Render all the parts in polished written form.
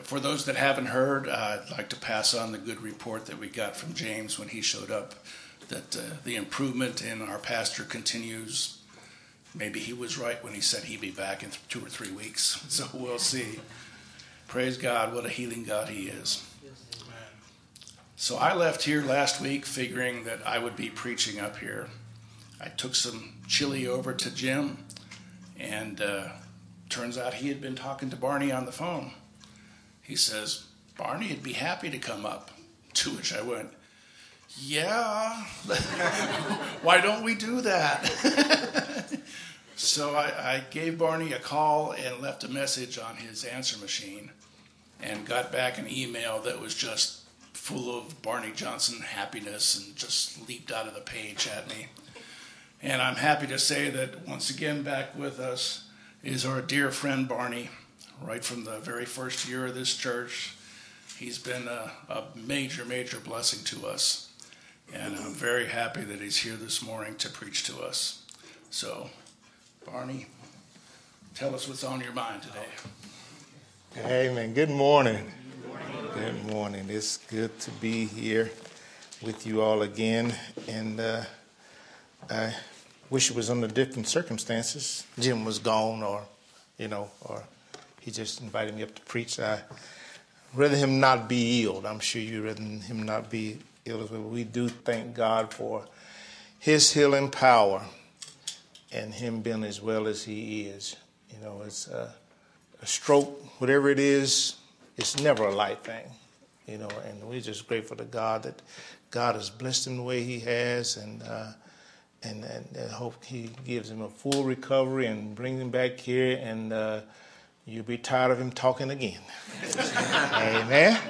for those that haven't heard, I'd like to pass on the good report that we got from James when he showed up, that the improvement in our pastor continues. Maybe he was right when he said he'd be back in 2 or 3 weeks. So we'll see. Praise God, what a healing God he is. So I left here last week figuring that I would be preaching up here. I took some chili over to Jim, and turns out he had been talking to Barney on the phone. He says, Barney would be happy to come up. To which I went, yeah, why don't we do that? So I gave Barney a call and left a message on his answer machine and got back an email that was just full of Barney Johnson happiness and just leaped out of the page at me. And I'm happy to say that once again back with us is our dear friend Barney, right from the very first year of this church. He's been a major, major blessing to us. And I'm very happy that he's here this morning to preach to us. So, Barney, tell us what's on your mind today. Amen. Good morning. Good morning. It's good to be here with you all again. And I wish it was under different circumstances. Jim was gone or he just invited me up to preach. I'd rather him not be ill. I'm sure you'd rather him not be ill as well. We do thank God for his healing power and him being as well as he is. It's a stroke, whatever it is, it's never a light thing, and we're just grateful to God that God has blessed him the way he has, and hope he gives him a full recovery and brings him back here, and you'll be tired of him talking again. Amen.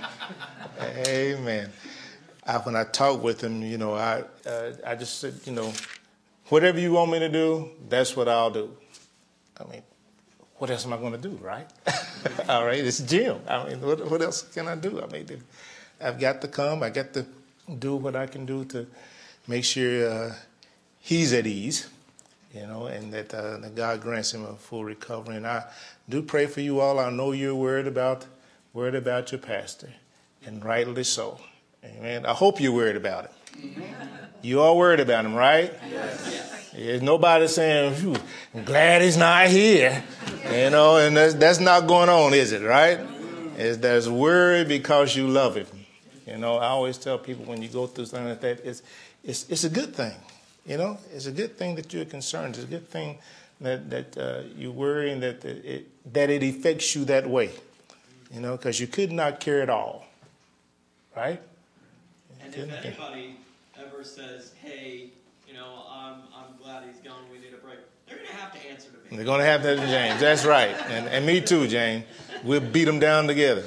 Amen. When I talk with him, I just said, whatever you want me to do, that's what I'll do. I mean, what else am I going to do, right? All right, it's Jim. I mean, what else can I do? I mean, I've got to come. I got to do what I can do to make sure he's at ease, and that God grants him a full recovery. And I do pray for you all. I know you're worried about your pastor, and rightly so. Amen. I hope you're worried about it. You all worried about him, right? Yes. There's nobody saying, I'm glad he's not here. And that's not going on, is it, right? There's worry because you love him. I always tell people when you go through something like that, it's a good thing. It's a good thing that you're concerned. It's a good thing that you worry and that it affects you that way. Because you could not care it all, right? And if anybody ever says, hey, I'm glad he's gone, we need a break, they're going to have to answer to me. They're going to have to answer to James. That's right. And me too, James. We'll beat them down together.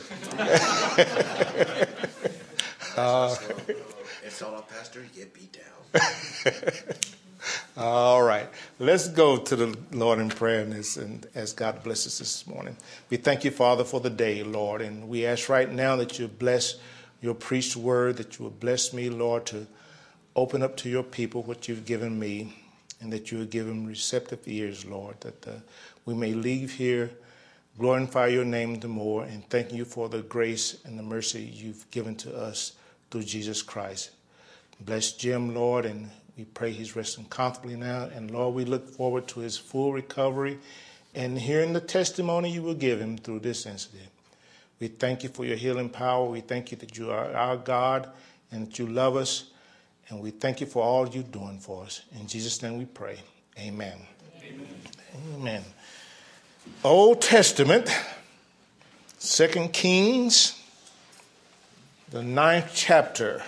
It's all up, Pastor. You get beat down. All right. Let's go to the Lord in prayer and as God blesses this morning. We thank you, Father, for the day, Lord. And we ask right now that you bless your preached word, that you will bless me, Lord, to open up to your people what you've given me, and that you will give them receptive ears, Lord, that we may leave here, glorify your name the more, and thank you for the grace and the mercy you've given to us through Jesus Christ. Bless Jim, Lord, and we pray he's resting comfortably now. And, Lord, we look forward to his full recovery and hearing the testimony you will give him through this incident. We thank you for your healing power. We thank you that you are our God and that you love us. And we thank you for all you're doing for us. In Jesus' name we pray. Amen. Amen. Amen. Old Testament, 2 Kings, the 9th chapter.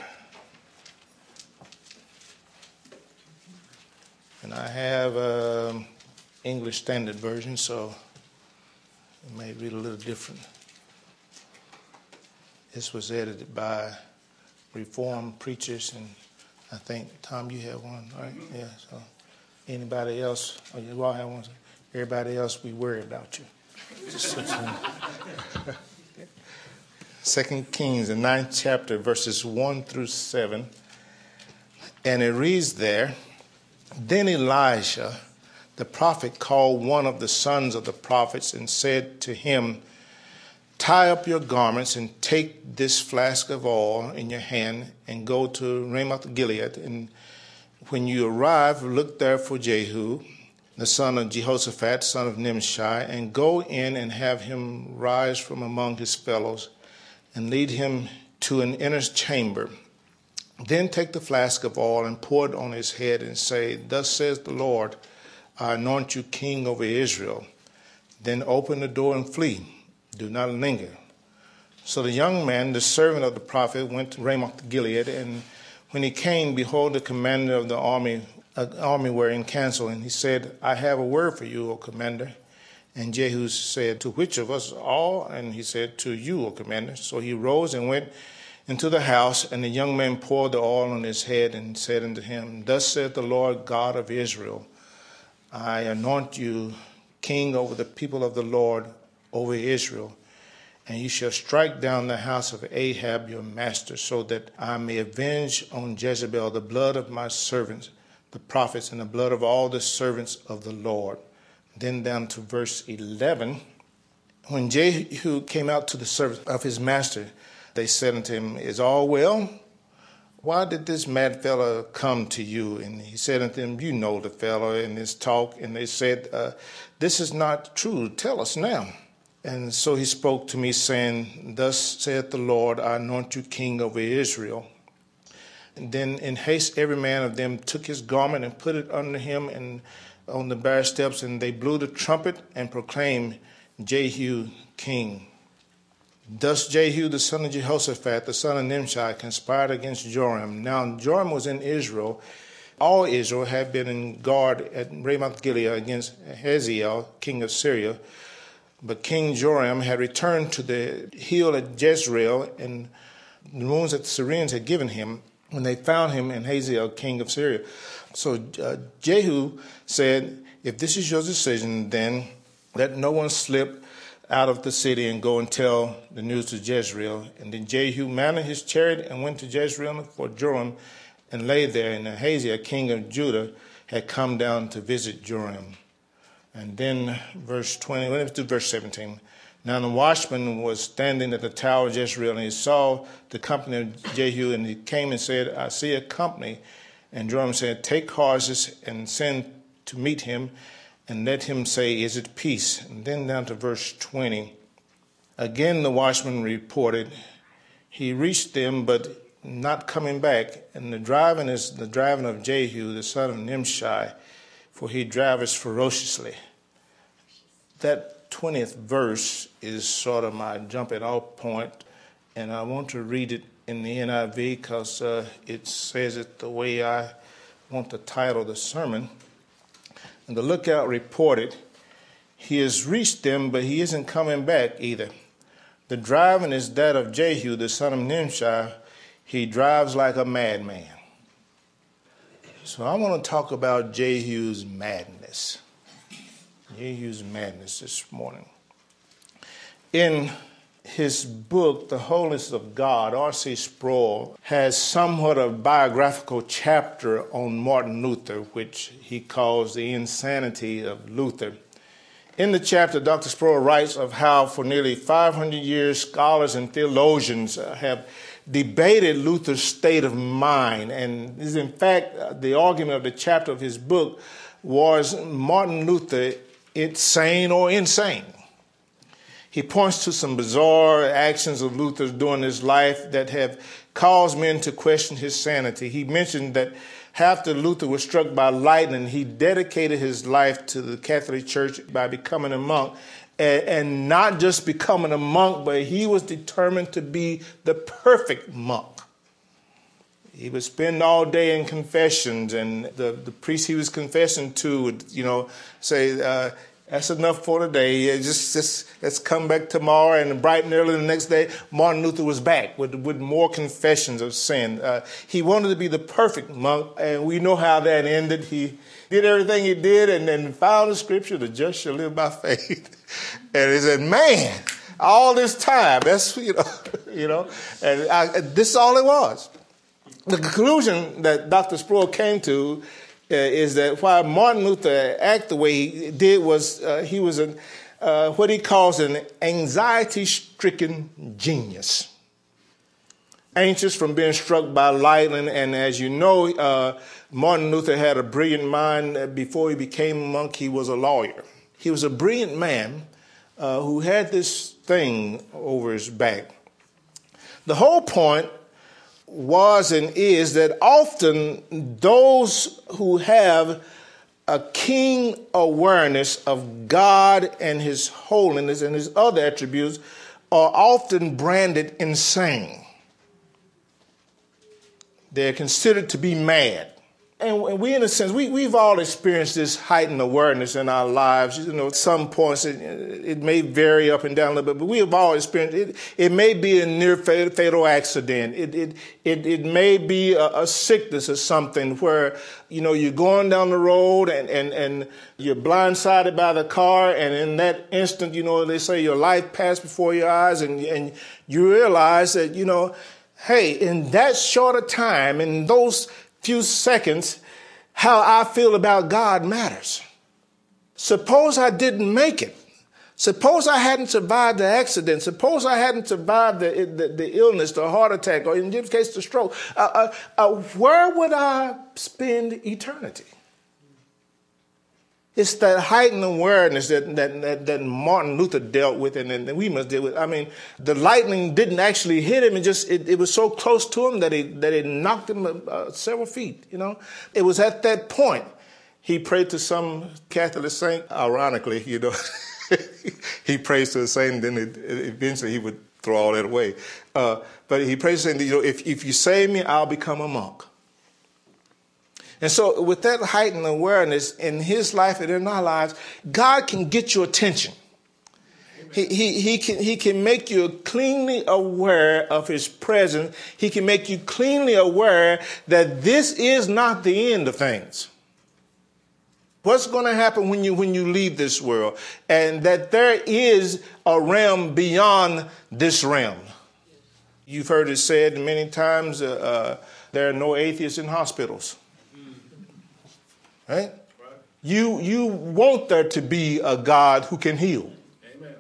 And I have English Standard Version, so it may read a little different. This was edited by Reformed preachers, and I think, Tom, you have one, right? Yeah, so anybody else? Oh, you all have one? Everybody else, we worry about you. 2 Kings, the 9th chapter, verses 1 through 7. And it reads there, Then Elijah, the prophet, called one of the sons of the prophets and said to him, tie up your garments and take this flask of oil in your hand and go to Ramoth Gilead. And when you arrive, look there for Jehu, the son of Jehoshaphat, son of Nimshi, and go in and have him rise from among his fellows and lead him to an inner chamber. Then take the flask of oil and pour it on his head and say, Thus says the Lord, I anoint you king over Israel. Then open the door and flee. Do not linger. So the young man, the servant of the prophet, went to Ramoth Gilead, and when he came, behold, the commander of the army were in council, and he said, I have a word for you, O commander. And Jehu said, To which of us all? And he said, To you, O commander. So he rose and went into the house, and the young man poured the oil on his head and said unto him, Thus saith the Lord God of Israel, I anoint you king over the people of the Lord, over Israel, and you shall strike down the house of Ahab your master, so that I may avenge on Jezebel the blood of my servants, the prophets, and the blood of all the servants of the Lord. Then down to verse 11. When Jehu came out to the servants of his master, they said unto him, Is all well? Why did this mad fellow come to you? And he said unto them, You know the fellow in his talk. And they said, This is not true. Tell us now. And so he spoke to me, saying, Thus saith the Lord, I anoint you king over Israel. And then in haste every man of them took his garment and put it under him and on the bare steps, and they blew the trumpet and proclaimed Jehu king. Thus Jehu the son of Jehoshaphat, the son of Nimshi, conspired against Joram. Now Joram was in Israel. All Israel had been in guard at Ramoth Gilead against Hazael, king of Syria. But King Joram had returned to the hill at Jezreel and the wounds that the Syrians had given him when they found him in Hazael, king of Syria. So Jehu said, If this is your decision, then let no one slip out of the city and go and tell the news to Jezreel. And then Jehu mounted his chariot and went to Jezreel for Joram and lay there. And Ahaziah, king of Judah, had come down to visit Joram. And then verse 20, let's do verse 17. Now the watchman was standing at the tower of Jezreel, and he saw the company of Jehu, and he came and said, I see a company. And Joram said, Take horses and send to meet him, and let him say, Is it peace? And then down to verse 20. Again the watchman reported, He reached them, but not coming back. And the driving is the driving of Jehu, the son of Nimshi, for he drives ferociously. That 20th verse is sort of my jumping off point, and I want to read it in the NIV because it says it the way I want to title the sermon. And the lookout reported, He has reached them, but he isn't coming back either. The driving is that of Jehu, the son of Nimshi. He drives like a madman. So I want to talk about Jehu's madness. Jehu's madness this morning. In his book, The Holiness of God, R.C. Sproul has somewhat of a biographical chapter on Martin Luther, which he calls The Insanity of Luther. In the chapter, Dr. Sproul writes of how for nearly 500 years scholars and theologians have debated Luther's state of mind. And in fact, the argument of the chapter of his book was Martin Luther sane or insane. He points to some bizarre actions of Luther during his life that have caused men to question his sanity. He mentioned that after Luther was struck by lightning, he dedicated his life to the Catholic Church by becoming a monk. And not just becoming a monk, but he was determined to be the perfect monk. He would spend all day in confessions, and the priest he was confessing to would, say, that's enough for today. Just let's come back tomorrow. And bright and early the next day, Martin Luther was back with more confessions of sin. He wanted to be the perfect monk, and we know how that ended. He did everything he did, and then found the scripture, the just shall live by faith. And he said, man, all this time, that's, and this is all it was. The conclusion that Dr. Sproul came to is that while Martin Luther acted the way he did was he was what he calls an anxiety-stricken genius. Anxious from being struck by lightning, and as you know, Martin Luther had a brilliant mind. Before he became a monk, he was a lawyer. He was a brilliant man who had this thing over his back. The whole point was and is that often those who have a keen awareness of God and his holiness and his other attributes are often branded insane. They're considered to be mad. And we, in a sense, we've all experienced this heightened awareness in our lives. You know, at some points it may vary up and down a little bit, but we have all experienced it. It may be a near fatal accident. It may be a sickness or something where, you know, you're going down the road and you're blindsided by the car, and in that instant, you know, they say your life passed before your eyes, and you realize that, you know, hey, in that short a time, in those few seconds, how I feel about God matters. Suppose I didn't make it. Suppose I hadn't survived the accident. Suppose I hadn't survived the illness, the heart attack, or in this case, the stroke. Where would I spend eternity? It's that heightened awareness that Martin Luther dealt with and we must deal with. I mean, the lightning didn't actually hit him. It was so close to him that it knocked him several feet, you know. It was at that point he prayed to some Catholic saint. Ironically, you know, he prays to a saint, and then eventually he would throw all that away. But he prays saying, you know, if you save me, I'll become a monk. And so with that heightened awareness in his life and in our lives, God can get your attention. He can make you cleanly aware of his presence. He can make you cleanly aware that this is not the end of things. What's going to happen when you leave this world? And that there is a realm beyond this realm. You've heard it said many times, there are no atheists in hospitals. Right? You want there to be a God who can heal. Amen.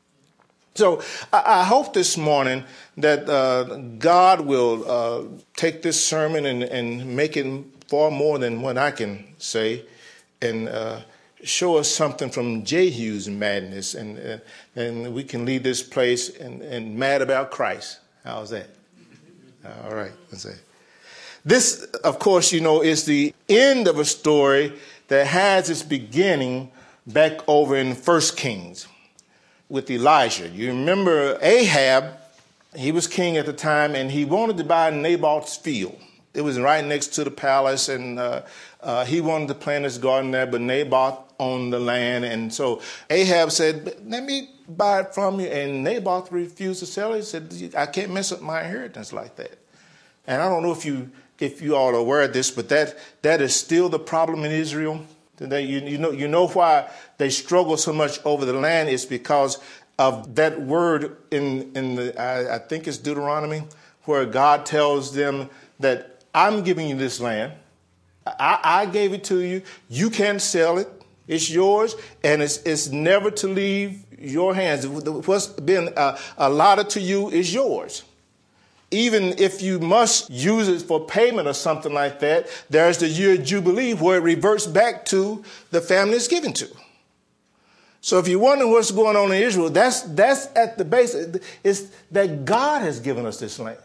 So I hope this morning that God will take this sermon and make it far more than what I can say, and show us something from Jehu's madness, and we can leave this place and mad about Christ. How's that? All right, let's say. This, of course, you know, is the end of a story that has its beginning back over in 1 Kings with Elijah. You remember Ahab, he was king at the time, and he wanted to buy Naboth's field. It was right next to the palace, and he wanted to plant his garden there, but Naboth owned the land. And so Ahab said, let me buy it from you. And Naboth refused to sell it. He said, I can't mess up my inheritance like that. And I don't know if you all are aware of this, but that is still the problem in Israel today. You know why they struggle so much over the land is because of that word in the I think it's Deuteronomy, where God tells them that I'm giving you this land. I gave it to you. You can't sell it. It's yours, and it's never to leave your hands. What's been allotted to you is yours. Even if you must use it for payment or something like that, there's the year of Jubilee where it reverts back to the family it's given to. So if you wonder what's going on in Israel, that's at the base. It's that God has given us this land.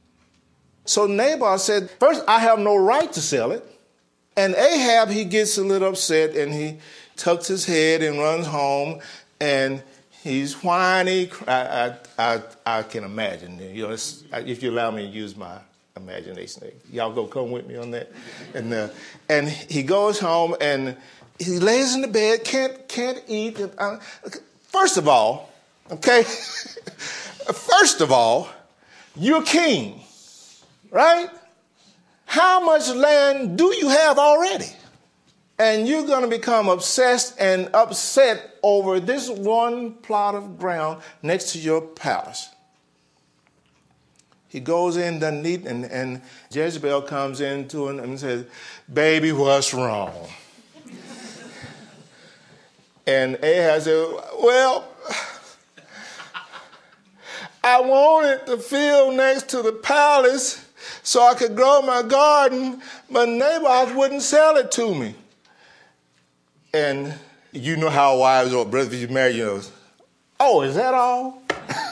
So Naboth said, first, I have no right to sell it. And Ahab, he gets a little upset, and he tucks his head and runs home, and he's whiny. I can imagine. You know, if you allow me to use my imagination, y'all go come with me on that. And he goes home and he lays in the bed, can't eat. First of all, okay. First of all, you're king, right? How much land do you have already? And you're going to become obsessed and upset over this one plot of ground next to your palace. He goes in, doesn't eat, and Jezebel comes in to him and says, baby, what's wrong? And Ahab said, well, I wanted the field next to the palace so I could grow my garden, but Naboth wouldn't sell it to me. And you know how wives or brothers, if you marry, you know, oh, is that all?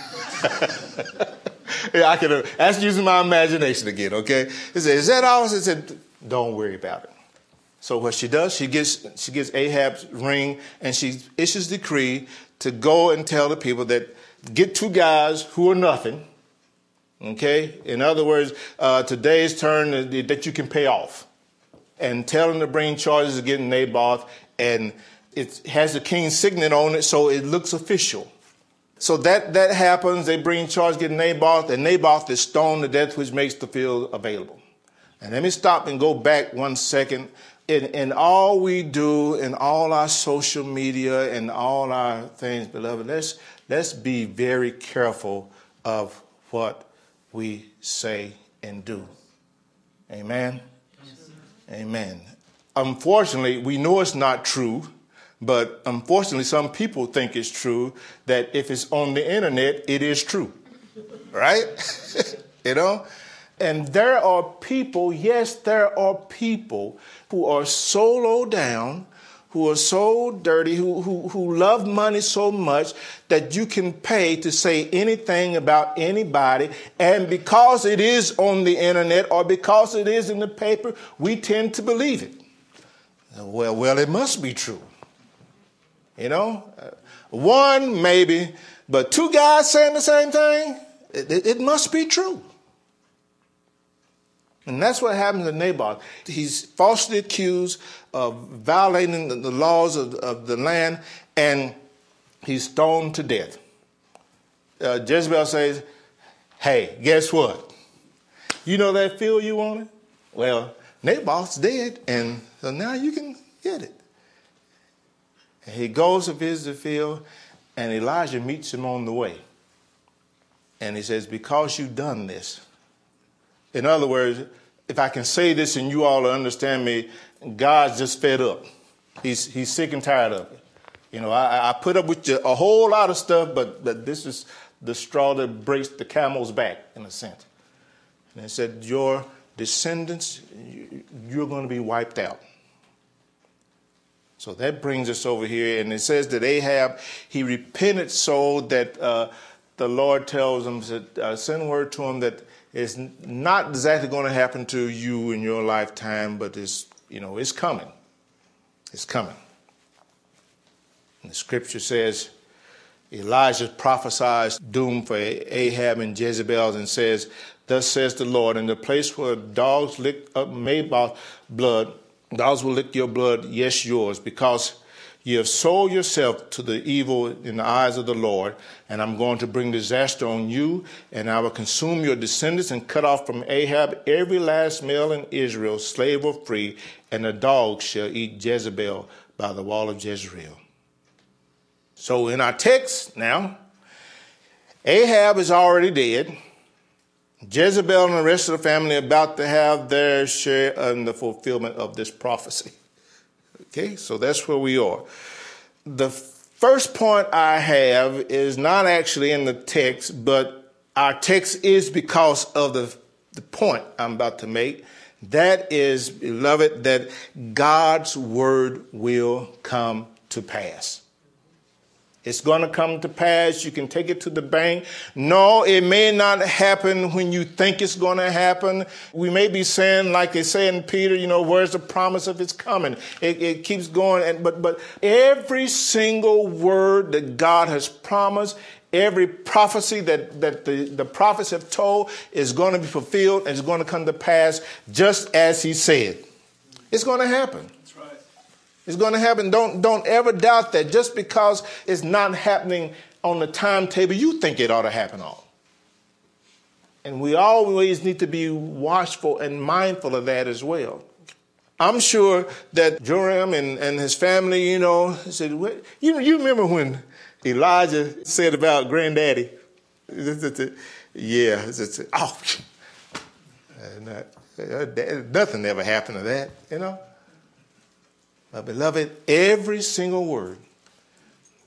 Yeah, that's using my imagination again, okay? He said, is that all? She said, don't worry about it. So what she does, she gets Ahab's ring, and she issues decree to go and tell the people that get 2 guys who are nothing, okay? In other words, today's term that you can pay off. And tell them to bring charges against Naboth, and it has the king's signet on it, so it looks official. So that happens. They bring charges against Naboth, and Naboth is stoned to death, which makes the field available. And let me stop and go back 1 second. In all we do, in all our social media and all our things, beloved, let's be very careful of what we say and do. Amen? Amen. Unfortunately, we know it's not true, but unfortunately, some people think it's true, that if it's on the internet, it is true. Right? You know? And there are people, yes, there are people who are so low down, who are so dirty, who love money so much that you can pay to say anything about anybody. And because it is on the internet or because it is in the paper, we tend to believe it. Well, it must be true. You know, 1 maybe, but 2 guys saying the same thing, it must be true. And that's what happens to Naboth. He's falsely accused of violating the laws of the land, and he's stoned to death. Jezebel says, hey, guess what? You know that field you wanted? Well, Naboth's dead, and so now you can get it. And he goes to visit the field, and Elijah meets him on the way. And he says, because you've done this. In other words, if I can say this and you all understand me, God's just fed up. He's sick and tired of it. You know, I put up with you a whole lot of stuff, but this is the straw that breaks the camel's back, in a sense. And he said, your descendants, you're going to be wiped out. So that brings us over here, and it says that Ahab, he repented so that the Lord tells him to send word to him that it's not exactly going to happen to you in your lifetime, but it's coming. It's coming. And the scripture says Elijah prophesies doom for Ahab and Jezebel and says, thus says the Lord, in the place where dogs lick up Naboth's blood, dogs will lick your blood, yes, yours, because you have sold yourself to the evil in the eyes of the Lord, and I'm going to bring disaster on you, and I will consume your descendants and cut off from Ahab every last male in Israel, slave or free, and the dogs shall eat Jezebel by the wall of Jezreel. So in our text now, Ahab is already dead. Jezebel and the rest of the family are about to have their share in the fulfillment of this prophecy. Okay, so that's where we are. The first point I have is not actually in the text, but our text is because of the point I'm about to make. That is, beloved, that God's word will come to pass. It's going to come to pass. You can take it to the bank. No, it may not happen when you think it's going to happen. We may be saying, like they say in Peter, where's the promise of its coming? It keeps going. But every single word that God has promised, every prophecy that the prophets have told is going to be fulfilled and is going to come to pass just as he said. It's going to happen. It's going to happen. Don't ever doubt that. Just because it's not happening on the timetable you think it ought to happen on. And we always need to be watchful and mindful of that as well. I'm sure that Joram and his family, said, you remember when Elijah said about granddaddy? Yeah. Nothing ever happened to that, But beloved, every single word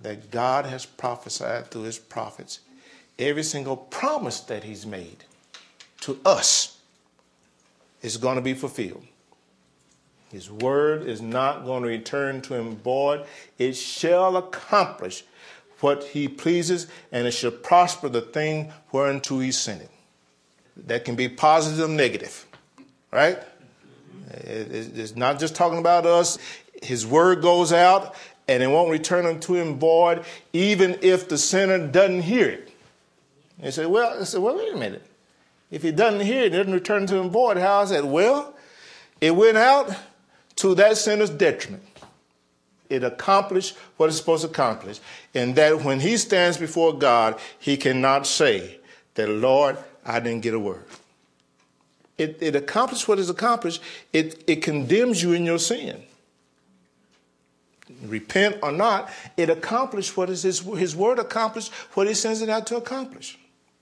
that God has prophesied through his prophets, every single promise that he's made to us is going to be fulfilled. His word is not going to return to him void. It shall accomplish what he pleases, and it shall prosper the thing whereunto he sent it. That can be positive or negative, right? It's not just talking about us. His word goes out, and it won't return unto him void, even if the sinner doesn't hear it. They say, well, wait a minute. If he doesn't hear it, it doesn't return to him void. How is that? Well, it went out to that sinner's detriment. It accomplished what it's supposed to accomplish. And that when he stands before God, he cannot say that, Lord, I didn't get a word. It accomplished what is accomplished. It condemns you in your sin. Repent or not, it accomplished what is his word accomplished, what he sends it out to accomplish.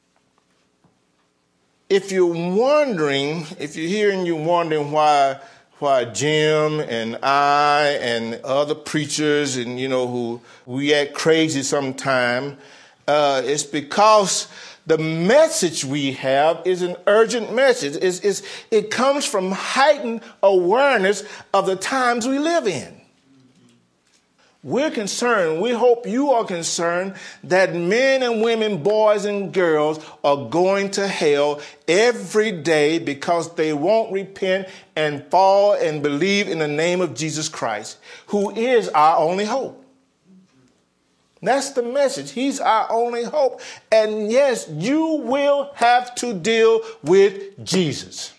If you're here and you're wondering why Jim and I and other preachers and, who we act crazy sometime, it's because the message we have is an urgent message. It comes from heightened awareness of the times we live in. We're concerned, we hope you are concerned, that men and women, boys and girls are going to hell every day because they won't repent and fall and believe in the name of Jesus Christ, who is our only hope. That's the message. He's our only hope. And yes, you will have to deal with Jesus.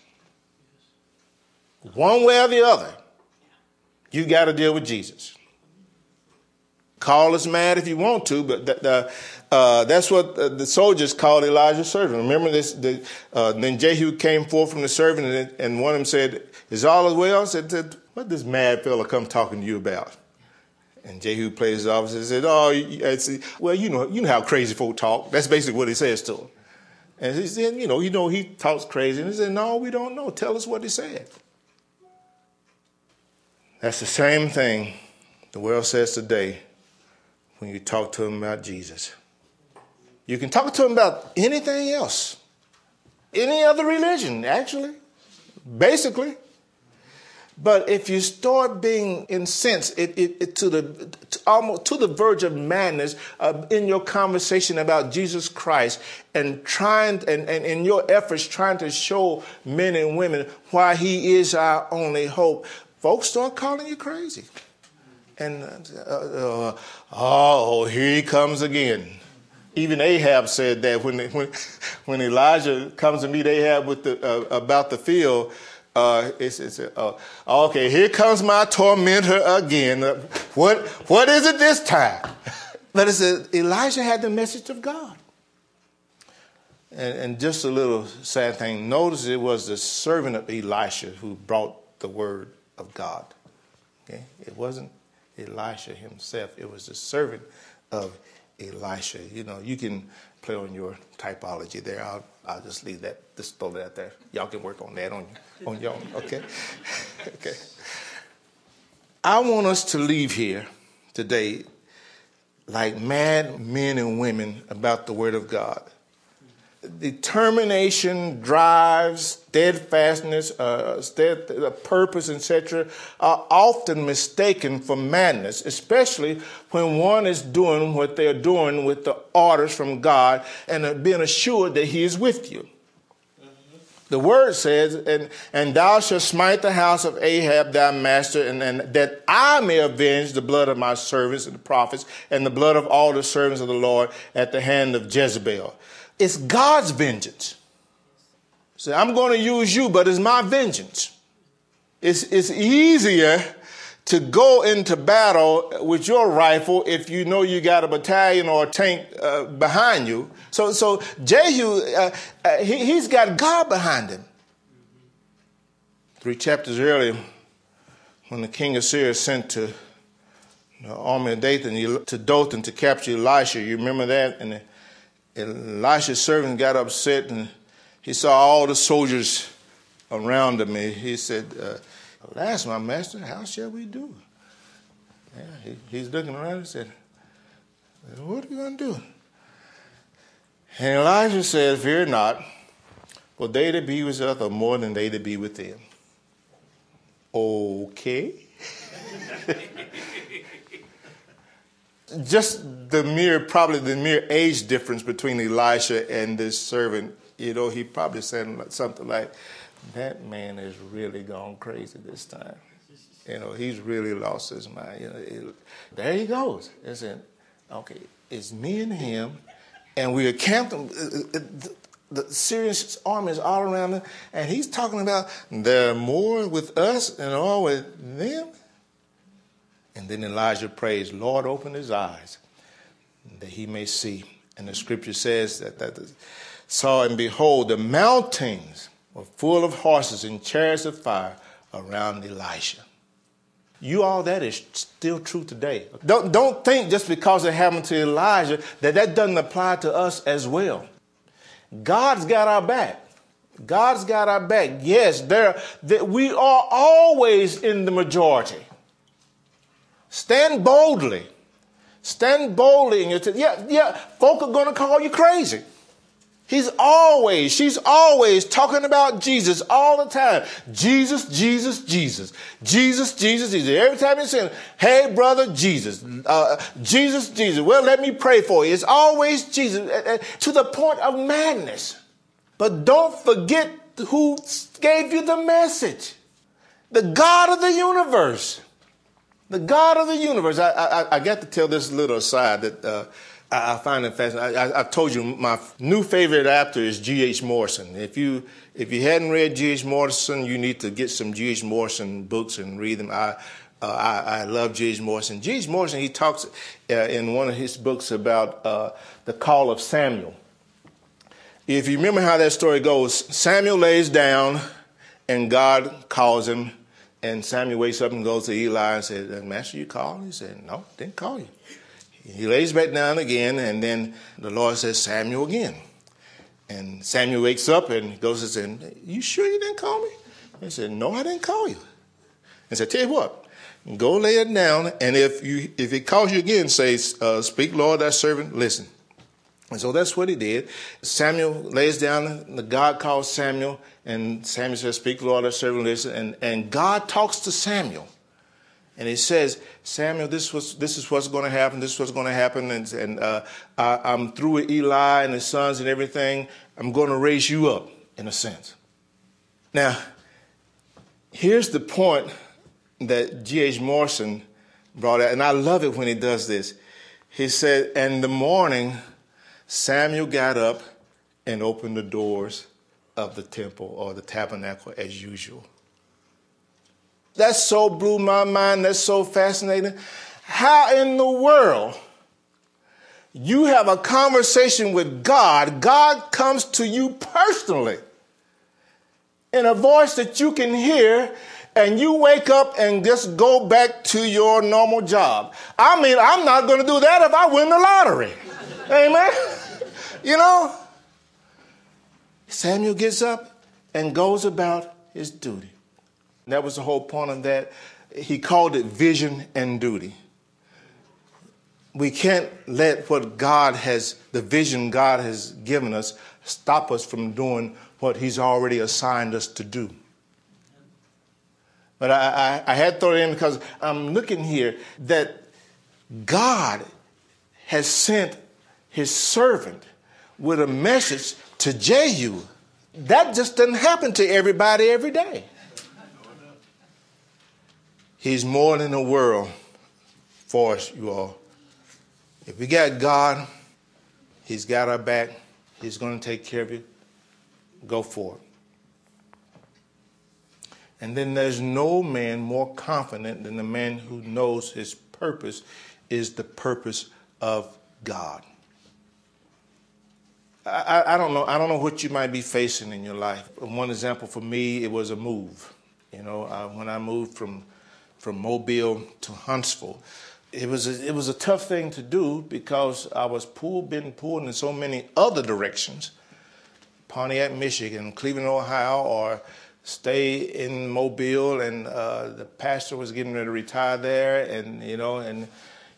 One way or the other, you got to deal with Jesus. Call us mad if you want to, but that's what the soldiers called Elijah's servant. Remember this? Then Jehu came forth from the servant, and one of them said, "Is all well?" I said, "What this mad fella come talking to you about?" And Jehu played his officer and said, "Oh, well, you know how crazy folk talk." That's basically what he says to him. And he said, he talks crazy. And he said, "No, we don't know. Tell us what he said." That's the same thing the world says today. When you talk to them about Jesus, you can talk to them about anything else, any other religion, actually, basically. But if you start being incensed almost to the verge of madness in your conversation about Jesus Christ and in your efforts trying to show men and women why he is our only hope, folks start calling you crazy. And, here he comes again. Even Ahab said that when Elijah comes to meet Ahab about the field, okay, here comes my tormentor again. What is it this time? But it said Elijah had the message of God. And just a little sad thing, notice it was the servant of Elisha who brought the word of God. Okay? It wasn't Elisha himself. It was the servant of Elisha. You can play on your typology there. I'll just leave that. Just throw that out there. Y'all can work on that on your own. Okay. Okay. I want us to leave here today like mad men and women about the Word of God. Determination, drive, steadfastness, purpose, etc. are often mistaken for madness, especially when one is doing what they're doing with the orders from God and being assured that he is with you. The word says, and thou shalt smite the house of Ahab thy master, and that I may avenge the blood of my servants and the prophets and the blood of all the servants of the Lord at the hand of Jezebel. It's God's vengeance. So I'm going to use you, but it's my vengeance. It's easier to go into battle with your rifle if you know you got a battalion or a tank behind you. So Jehu, he's got God behind him. 3 chapters earlier, when the king of Syria sent to the army of Dothan to capture Elisha, you remember that? And Elisha's servant got upset and he saw all the soldiers around him. He said, "Alas, my master, how shall we do?" Yeah, he's looking around and said, What are you going to do? And Elijah said, fear not, for they that be with us are more than they that be within. Okay. Just probably the mere age difference between Elisha and this servant, he probably said something like, that man has really gone crazy this time. He's really lost his mind. There he goes. It said, okay, it's me and him, and we are camped. The Syrian army is all around him, and he's talking about there are more with us than all with them. And then Elijah prays, Lord, open his eyes that he may see. And the scripture says that saw and behold, the mountains were full of horses and chariots of fire around Elisha. That is still true today. Don't think just because it happened to Elijah that doesn't apply to us as well. God's got our back. God's got our back. Yes, we are always in the majority. Stand boldly. Stand boldly in your folk are going to call you crazy. She's always talking about Jesus all the time. Jesus, Jesus, Jesus. Jesus, Jesus, Jesus. Every time you say, hey, brother, Jesus. Jesus, Jesus. Well, let me pray for you. It's always Jesus to the point of madness. But don't forget who gave you the message. The God of the universe. The God of the universe. I got to tell this little aside that I find it fascinating. I've told you my new favorite author is G.H. Morrison. If you hadn't read G.H. Morrison, you need to get some G.H. Morrison books and read them. I love G.H. Morrison. G.H. Morrison, he talks in one of his books about the call of Samuel. If you remember how that story goes, Samuel lays down and God calls him. And Samuel wakes up and goes to Eli and says, Master, you called? He said, no, didn't call you. He lays back down again, and then the Lord says, Samuel again. And Samuel wakes up and goes and says, you sure you didn't call me? He said, no, I didn't call you. And said, tell you what, go lay it down, and if he calls you again, say, speak, Lord, thy servant, listen. And so that's what he did. Samuel lays down, the God calls Samuel, and Samuel says, speak, Lord, thy servant, listen. And God talks to Samuel. And he says, Samuel, this is what's going to happen. This is what's going to happen. And I'm through with Eli and his sons and everything. I'm going to raise you up, in a sense. Now, here's the point that G.H. Morrison brought out. And I love it when he does this. He said, in the morning, Samuel got up and opened the doors of the temple or the tabernacle as usual. That so blew my mind. That's so fascinating. How in the world you have a conversation with God, God comes to you personally in a voice that you can hear, and you wake up and just go back to your normal job. I mean, I'm not going to do that if I win the lottery. Amen? Samuel gets up and goes about his duty. That was the whole point of that. He called it vision and duty. We can't let the vision God has given us, stop us from doing what he's already assigned us to do. But I had to throw it in because I'm looking here that God has sent his servant with a message to Jehu. That just doesn't happen to everybody every day. He's more than a world for us, you all. If we got God, he's got our back. He's going to take care of you. Go for it. And then there's no man more confident than the man who knows his purpose is the purpose of God. I don't know what you might be facing in your life. One example for me, it was a move. When I moved from Mobile to Huntsville, it was a tough thing to do because I was being pulled in so many other directions. Pontiac, Michigan, Cleveland, Ohio, or stay in Mobile, and the pastor was getting ready to retire there, and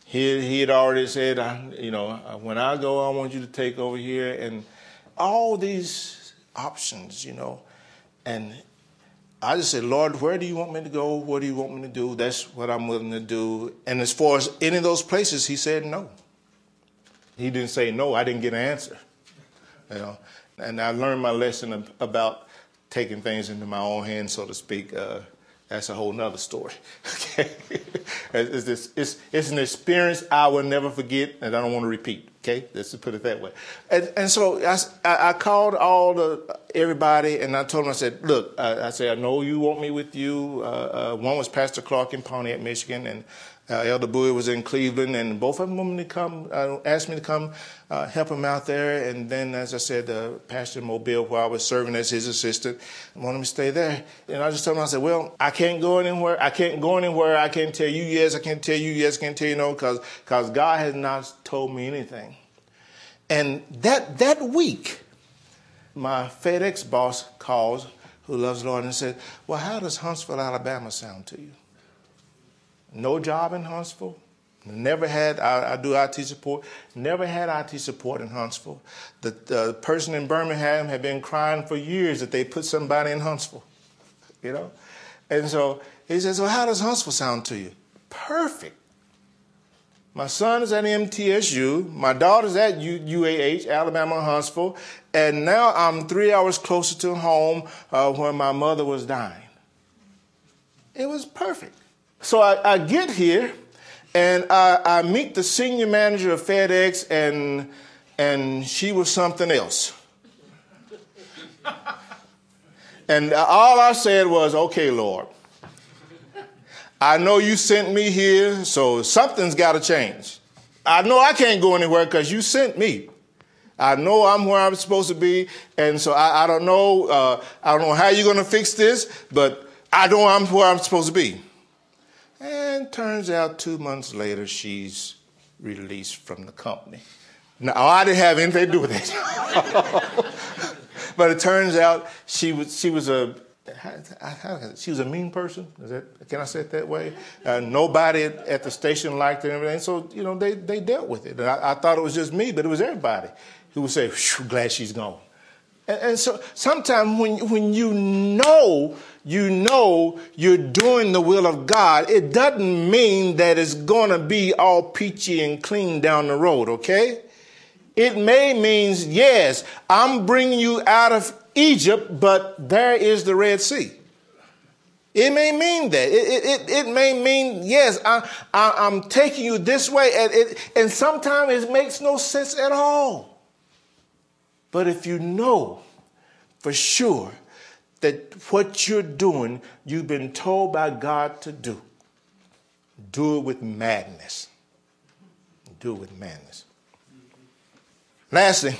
He had already said, when I go, I want you to take over here, and all these options, And I just said, Lord, where do you want me to go? What do you want me to do? That's what I'm willing to do. And as far as any of those places, he said no. He didn't say no. I didn't get an answer. And I learned my lesson about taking things into my own hands, so to speak. That's a whole nother story. Okay, it's an experience I will never forget, and I don't want to repeat. Okay, let's put it that way. And so I called everybody, and I told them, I said, look, I know you want me with you. One was Pastor Clark in Pontiac, Michigan, and Elder Bowie was in Cleveland, and both of them wanted me to come, asked me to come help him out there. And then, as I said, Pastor Mobile, while I was serving as his assistant, wanted me to stay there. And I just told him, I said, well, I can't go anywhere. I can't go anywhere. I can't tell you yes. I can't tell you yes. I can't tell you no, because God has not told me anything. And that week, my FedEx boss calls, who loves the Lord, and said, well, how does Huntsville, Alabama sound to you? No job in Huntsville. Never had, I do IT support, never had IT support in Huntsville. The person in Birmingham had been crying for years that they put somebody in Huntsville, And so he says, well, how does Huntsville sound to you? Perfect. My son is at MTSU. My daughter's at UAH, Alabama, Huntsville. And now I'm 3 hours closer to home where my mother was dying. It was perfect. So I get here, and I meet the senior manager of FedEx, and she was something else. And all I said was, okay, Lord, I know you sent me here, so something's got to change. I know I can't go anywhere because you sent me. I know I'm where I'm supposed to be, and so I don't know. I don't know how you're going to fix this, but I know I'm where I'm supposed to be. And turns out 2 months later, she's released from the company. Now, I didn't have anything to do with it. But it turns out she was a mean person. Can I say it that way? Nobody at the station liked her and everything. So, they dealt with it. And I thought it was just me, but it was everybody who would say, glad she's gone. And so sometimes when you know you're doing the will of God, it doesn't mean that it's going to be all peachy and clean down the road, okay? It may mean, yes, I'm bringing you out of Egypt, but there is the Red Sea. It may mean that. It may mean, yes, I'm taking you this way, and sometimes it makes no sense at all. But if you know for sure that what you're doing, you've been told by God to do it with madness. Do it with madness. Lastly,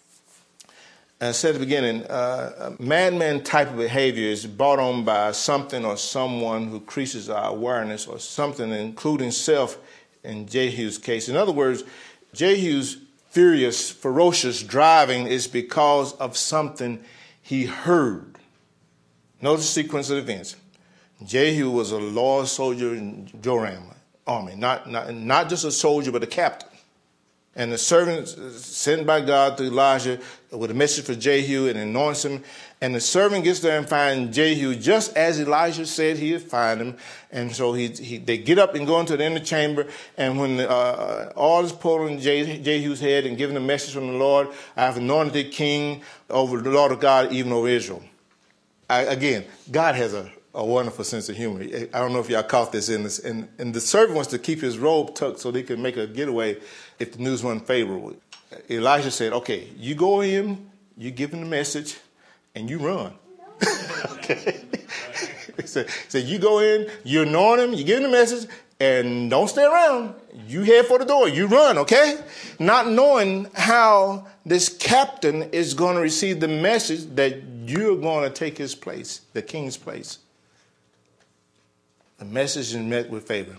as I said at the beginning, a madman type of behavior is brought on by something or someone who increases our awareness, or something including self in Jehu's case. In other words, Jehu's furious, ferocious driving is because of something he heard. Notice the sequence of events. Jehu was a loyal soldier in Joram's army, not just a soldier, but a captain. And the servant sent by God to Elijah with a message for Jehu and anoints him. And the servant gets there and finds Jehu just as Elijah said he would find him. And so they get up and go into the inner chamber. And when all is poured on Jehu's head and given a message from the Lord, I have anointed thee king over the Lord of God, even over Israel. Again, God has a wonderful sense of humor. I don't know if y'all caught this in this. And the servant wants to keep his robe tucked so they could make a getaway if the news wasn't favorable. Elijah said, okay, you go in, you give him the message, and you run. Okay. So you go in, you anoint him, you give him the message, and don't stay around. You head for the door. You run, okay? Not knowing how this captain is going to receive the message that you're going to take his place, the king's place. The message is met with favor.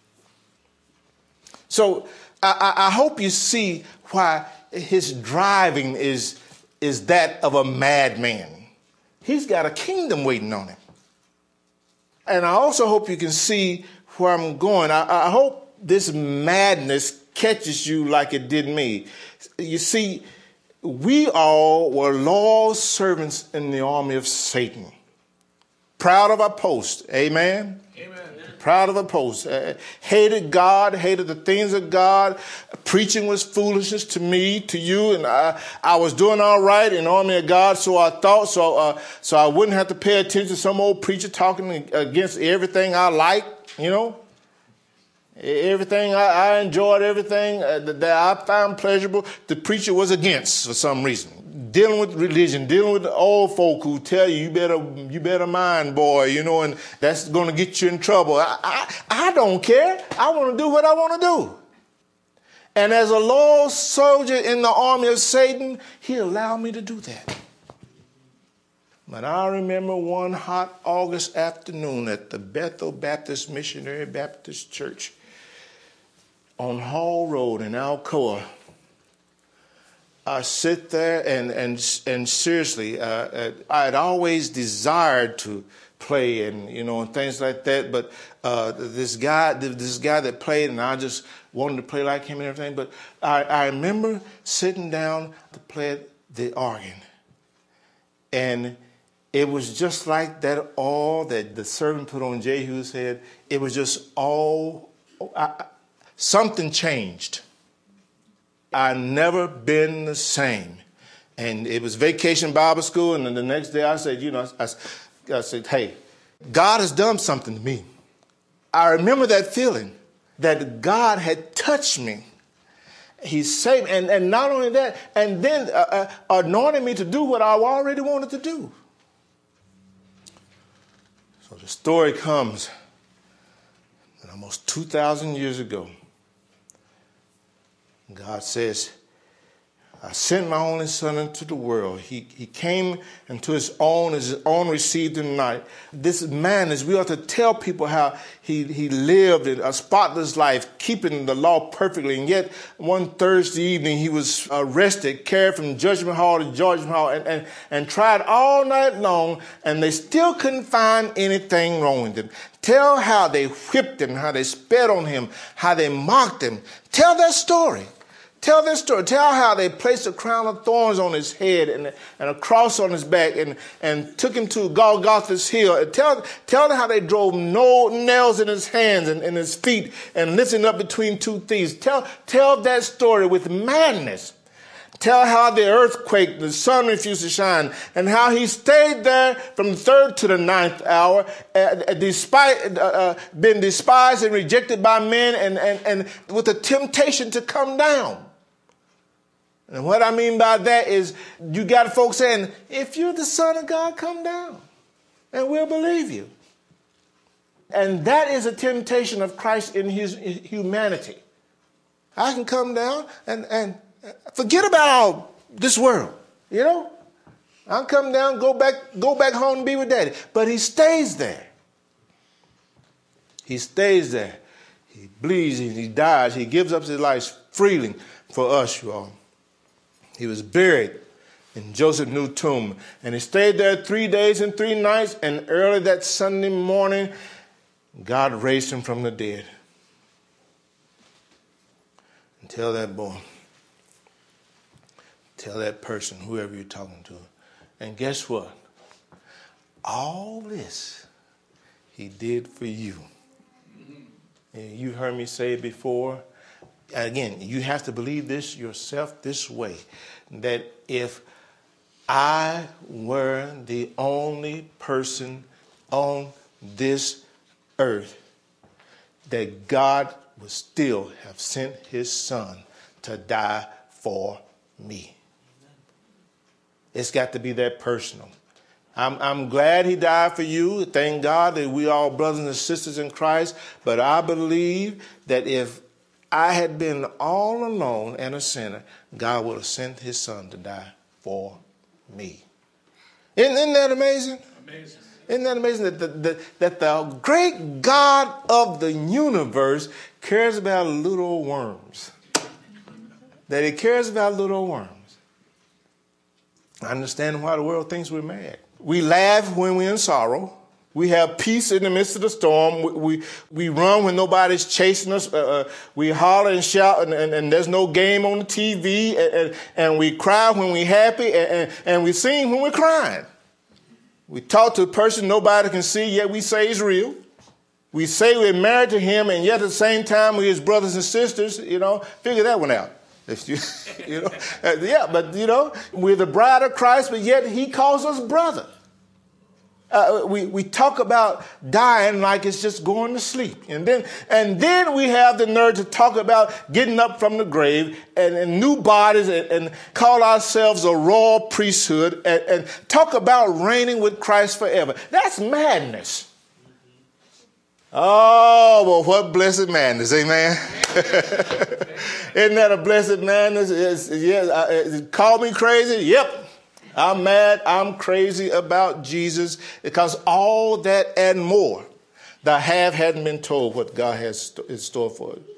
So I hope you see why his driving is that of a madman. He's got a kingdom waiting on him. And I also hope you can see where I'm going. I hope this madness catches you like it did me. You see, we all were loyal servants in the army of Satan. Proud of our post. Amen? Amen. Proud of our post. Hated God, hated the things of God. Preaching was foolishness to me, to you, and I was doing all right in the army of God, so I thought, so I wouldn't have to pay attention to some old preacher talking against everything I like, you know. Everything I enjoyed, everything that I found pleasurable, the preacher was against for some reason. Dealing with religion, dealing with the old folk who tell you better mind, boy, you know, and that's going to get you in trouble. I don't care. I want to do what I want to do. And as a loyal soldier in the army of Satan, he allowed me to do that. But I remember one hot August afternoon at the Bethel Baptist Missionary Baptist Church on Hall Road in Alcoa. I sit there and seriously, I had always desired to play and, you know, and things like that. But this guy that played, and I just wanted to play like him and everything. But I remember sitting down to play the organ. And it was just like that all that the servant put on Jehu's head. It was just all, something changed. I never been the same. And it was vacation Bible school, and then the next day I said, you know, I said, hey, God has done something to me. I remember that feeling that God had touched me. He saved me, and not only that, and then anointed me to do what I already wanted to do. So the story comes that almost 2,000 years ago, God says, I sent my only son into the world. He came into his own received him not. This man is, we ought to tell people how he lived a spotless life, keeping the law perfectly. And yet, one Thursday evening, he was arrested, carried from judgment hall to judgment hall, and tried all night long, and they still couldn't find anything wrong with him. Tell how they whipped him, how they spit on him, how they mocked him. Tell that story. Tell this story. Tell how they placed a crown of thorns on his head and a cross on his back and took him to Golgotha's hill. Tell how they drove nails in his hands and in his feet and lifted up between two thieves. Tell that story with madness. Tell how the earthquake, the sun refused to shine, and how he stayed there from the 3rd to the 9th hour, despite being despised and rejected by men and with the temptation to come down. And what I mean by that is you got folks saying, if you're the Son of God, come down and we'll believe you. And that is a temptation of Christ in his humanity. I can come down and forget about all this world, you know. I'll come down, go back home and be with Daddy. But he stays there. He stays there. He bleeds, he dies, he gives up his life freely for us, you all. He was buried in Joseph's new tomb. And he stayed there 3 days and 3 nights. And early that Sunday morning, God raised him from the dead. And tell that boy, tell that person, whoever you're talking to. And guess what? All this he did for you. And you heard me say it before. Again, you have to believe this yourself this way, that if I were the only person on this earth, that God would still have sent his son to die for me. It's got to be that personal. I'm glad he died for you. Thank God that we all brothers and sisters in Christ. But I believe that if I had been all alone and a sinner, God would have sent his son to die for me. Isn't that amazing? Amazing. Isn't that amazing that the great God of the universe cares about little worms? That he cares about little worms. I understand why the world thinks we're mad. We laugh when we're in sorrow. We have peace in the midst of the storm. We run when nobody's chasing us. We holler and shout, and there's no game on the TV. And we cry when we're happy, and we sing when we're crying. We talk to a person nobody can see, yet we say he's real. We say we're married to him, and yet at the same time we're his brothers and sisters. Figure that one out. If we're the bride of Christ, but yet he calls us brother. We talk about dying like it's just going to sleep. And then we have the nerve to talk about getting up from the grave and new bodies and call ourselves a royal priesthood and talk about reigning with Christ forever. That's madness. Oh, well, what blessed madness, amen? Isn't that a blessed madness? Call me crazy? Yep. I'm mad, I'm crazy about Jesus, because all that and more, the hadn't been told what God has in store for it.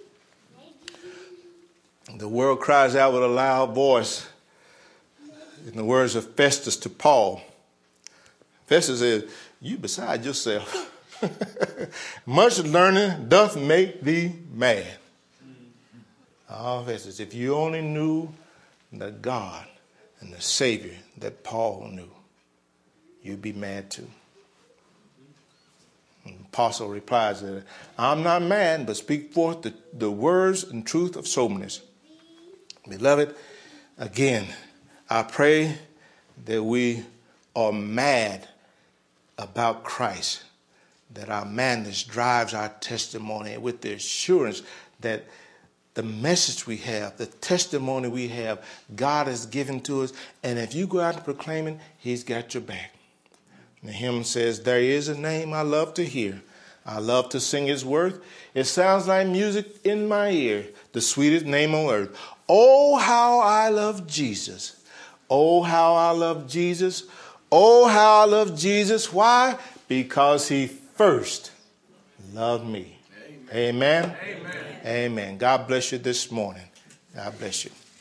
The world cries out with a loud voice, in the words of Festus to Paul. Festus says, "You beside yourself. Much learning doth make thee mad." Oh, Festus, if you only knew the God and the Savior that Paul knew, you'd be mad too. And the apostle replies that, "I'm not mad, but speak forth the words and truth of soberness." Beloved, again, I pray that we are mad about Christ, that our madness drives our testimony with the assurance that the message we have, the testimony we have, God has given to us. And if you go out and proclaim it, he's got your back. And the hymn says, "There is a name I love to hear. I love to sing his word. It sounds like music in my ear, the sweetest name on earth. Oh, how I love Jesus. Oh, how I love Jesus. Oh, how I love Jesus." Why? Because he first loved me. Amen. Amen. Amen. God bless you this morning. God bless you.